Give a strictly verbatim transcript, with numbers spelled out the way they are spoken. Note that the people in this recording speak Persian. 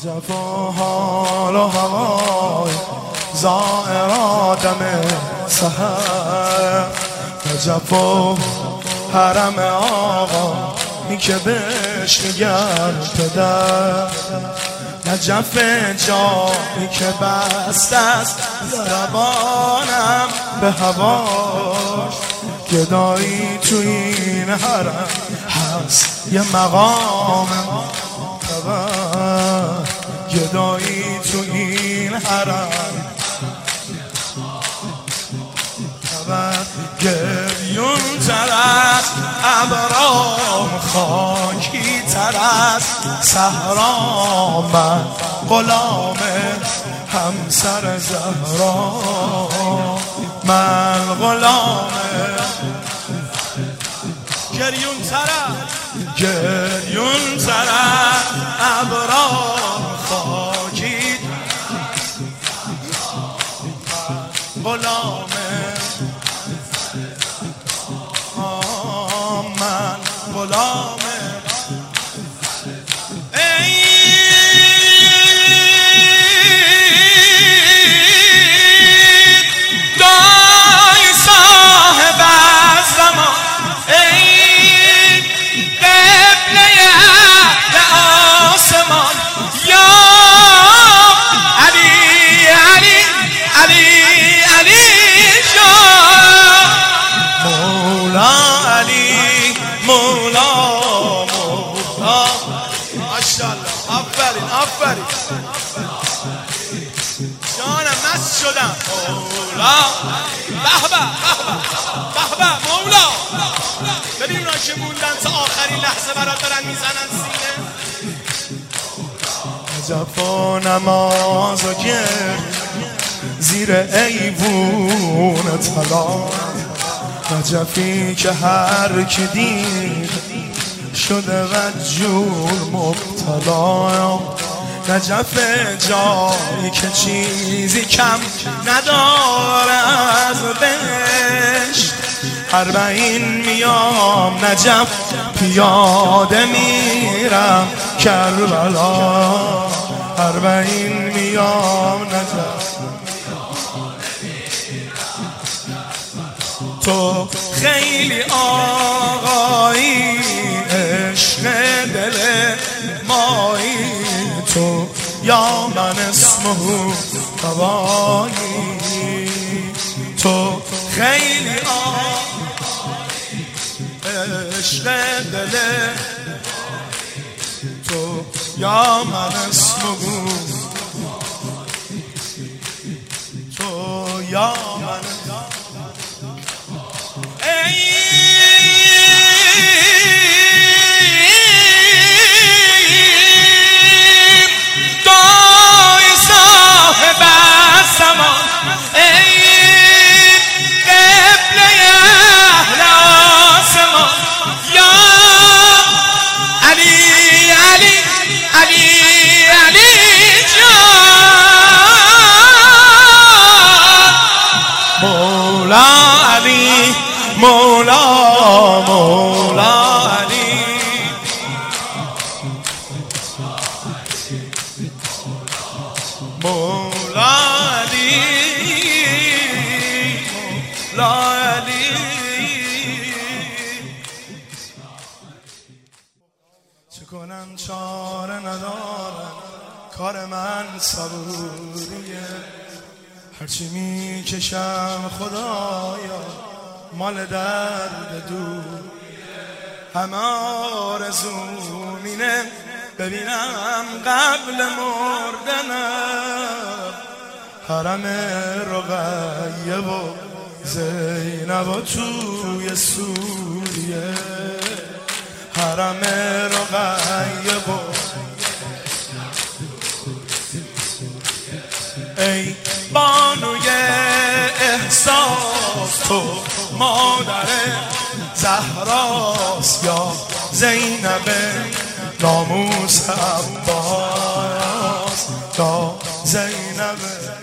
جفا حال و هوای زائر آدم سحر جفا حرم آقا این که بهش میگن پدر نجف جایی که بست است زبانم به هواش گدایی تو این حرم هست یه مقام معتبر گدایی تو این حرم گریون تر از ابرام خاکی تر از صحرا من غلام همسر زهرا من غلام گریون تر از گریون تر از ابرام خاکی غلام من غلام ای دای صاحب الزمان ای قبله اهل آسمان یا علی علی علی علی جان مولا علی مولا مولا ماشاءالله آفرین آفرین جانم مست شدم مولا به به به به مولا ببین اونا که موندن تا آخرین لحظه برات دارن میزنن سینه جفا نماز و گر زیر ایوون طلا نجفی که هر که دید شده و جور مبتلا نجف جایی که چیزی کم نداره از بهشت اربعین میام نجف پیاده میرم کربلا اربعین میام نجف تو خیلی آقایی عشق دل مایی تو یا من اسمه هوایی تو خیلی آقایی عشق دل تو یا من اسمه تو یا من دای صاحب الزمان ای قبله اهل آسمان یا علی علی علی علی جان مولا علی مولا مولا علی مولا علی مولا علی چه کنم چاره ندارم کار من صبوریه هرچی میکشم خدایا مال درد دور همه آرزوم اینه ببینم قبل مردنم حرم رقیه و زینب و توی سوریه حرم رقیه و ای بانوی احساس تو مادر زهراست یا زینب ناموس عباس یا زینب